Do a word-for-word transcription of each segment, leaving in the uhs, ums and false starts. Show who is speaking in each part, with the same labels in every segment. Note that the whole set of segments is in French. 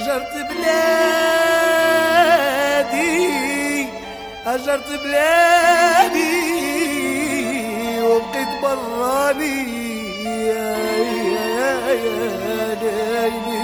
Speaker 1: هجرت بلادي هجرت بلادي وبقيت براني يا يا يا ليلي.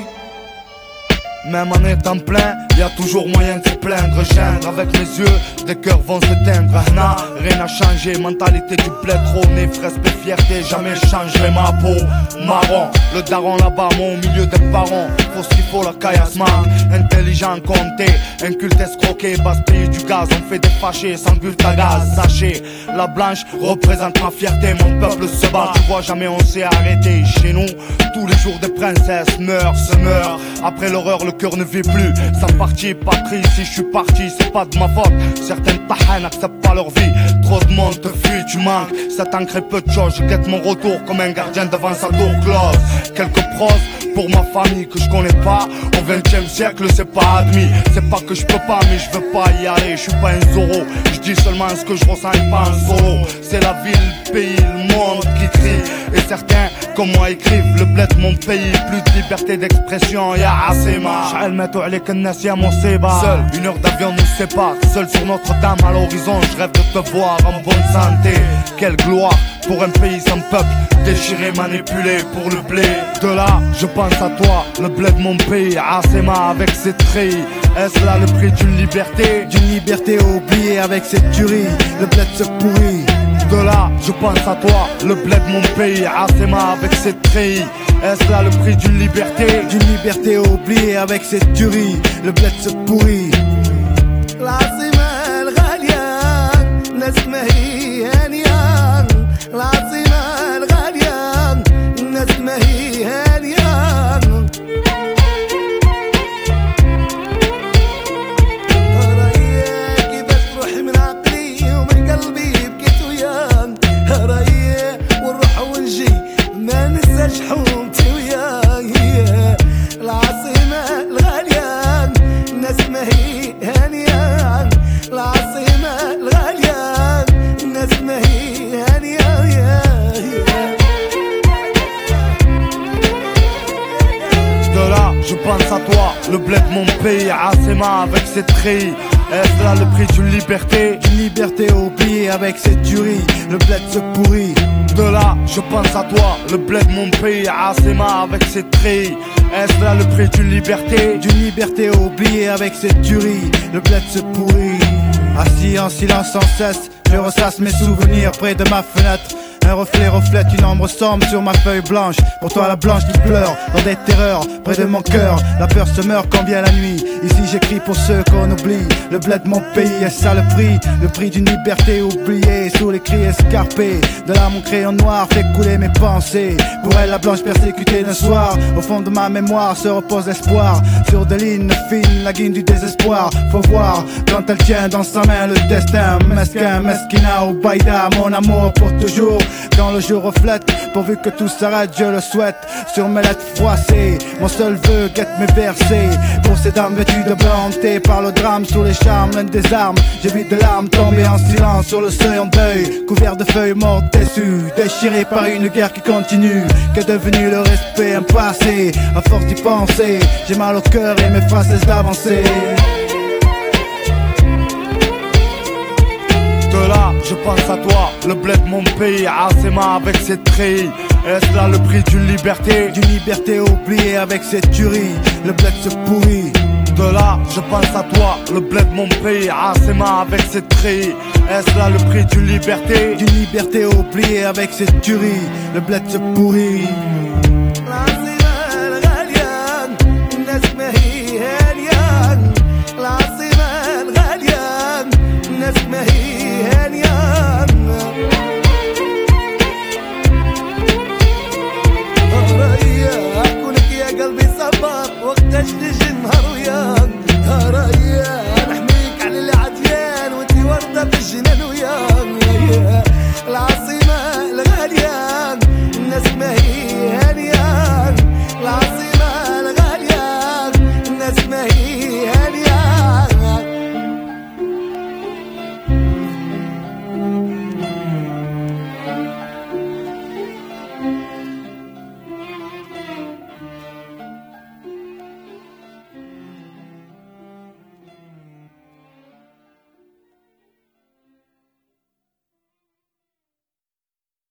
Speaker 2: Même en étant plein, y a toujours moyen de se plaindre. Geindre avec mes yeux, des cœurs vont s'éteindre. Nah, rien n'a changé, mentalité du bled. Trop né, fraise et fierté, jamais je changerai ma peau. Marron, le daron là-bas, moi au milieu des parents. Faut ce qu'il faut, la caillasse manque. Intelligent, compté, inculte, escroqué. Basse pays du gaz, on fait des fâchés sans bulle à gaz. Sachez, la blanche représente ma fierté. Mon peuple se bat, tu vois, jamais on s'est arrêté. Chez nous, tous les jours des princesses meurent, se meurent. Après l'horreur, le cœur ne vit plus. Sans parti, patrie, si je suis parti, c'est pas de ma faute. Certaines tahans n'acceptent pas leur vie. Trop de monde te fuit, tu manques. Ça t'ancre peu de choses, je guette mon retour comme un gardien devant sa tour close. Quelques pros pour ma famille que je connais pas. Au vingtième siècle, c'est pas admis. C'est pas que je peux pas, mais je veux pas y aller. Je suis pas un Zorro, je dis seulement ce que je ressens et pas un solo. C'est la ville, le pays, le monde qui crie. Et certains, comme moi, écrivent le bled mon pays. Plus de liberté d'expression, y'a assez marre. Seul, une heure d'avion nous sépare. Seul sur Notre-Dame à l'horizon, je rêve de te voir en bonne santé. Quelle gloire pour un pays sans peuple. Déchiré, manipulé pour le blé. De là, je pense à toi, le bled de mon pays. Asema avec ses treillis. Est-ce là le prix d'une liberté?
Speaker 3: D'une liberté oubliée avec cette tuerie. Le bled se pourrit.
Speaker 2: De là, je pense à toi, le bled de mon pays. Asema avec ses treillis. Est-ce là le prix d'une liberté?
Speaker 3: D'une liberté oubliée avec cette tuerie. Le bled se pourrit.
Speaker 1: العاصمة الغالية الناس ما هي هانية. العاصمة الغالية الناس ما هي هانية. هرايا كيفاش تروحي من عقلي ومن قلبي بكيت وياك. هرايا ونروح ونجي ما ننساش حومتي وياك. العاصمة الغالية الناس ما هي هانية. العاصمة الغالية الناس ما هي هانية.
Speaker 2: De là, je pense à toi, le bled de mon pays, Asema avec ses treillis. Est-ce là le prix d'une liberté?
Speaker 3: D'une liberté oubliée avec cette tuerie. Le bled se pourrit.
Speaker 2: De là, je pense à toi, le bled de mon pays, Asema avec ses treillis. Est-ce là le prix d'une liberté?
Speaker 3: D'une liberté oubliée avec cette tuerie. Le bled se pourrit. Assis en silence sans cesse, je ressasse mes souvenirs près de ma fenêtre. Un reflet reflète une ombre sombre sur ma feuille blanche. Pour toi la blanche qui pleure dans des terreurs près de mon cœur. La peur se meurt quand vient la nuit. Ici j'écris pour ceux qu'on oublie. Le bled de mon pays, est ça le prix? Le prix d'une liberté oubliée. Sous les cris escarpés de là mon crayon noir fait couler mes pensées. Pour elle la blanche persécutée d'un soir. Au fond de ma mémoire se repose l'espoir. Sur des lignes fines, la guine du désespoir. Faut voir quand elle tient dans sa main le destin. Mesquin, mesquina ou baïda, mon amour pour toujours. Quand le jour reflète, pourvu que tout s'arrête, je le souhaite. Sur mes lettres froissées, mon seul vœu guette mes versets. Pour ces dames vêtues de blanc, hantées par le drame. Sous les charmes, l'un des armes, j'évite de larmes tombées en silence sur le seuil en deuil. Couvert de feuilles mortes déçues, déchirées par une guerre qui continue. Qu'est devenu le respect, un passé? À force d'y penser, j'ai mal au cœur et mes phrases cessent d'avancer.
Speaker 2: De là, je pense à toi, le bled de mon pays, Asema avec ses treillis. Est-ce là le prix d'une liberté?
Speaker 3: D'une liberté oubliée avec cette tuerie. Le bled se pourrit.
Speaker 2: De là, je pense à toi, le bled de mon pays, Asema avec ses treillis. Est-ce là le prix d'une liberté?
Speaker 3: D'une liberté oubliée avec cette tuerie. Le bled se pourrit.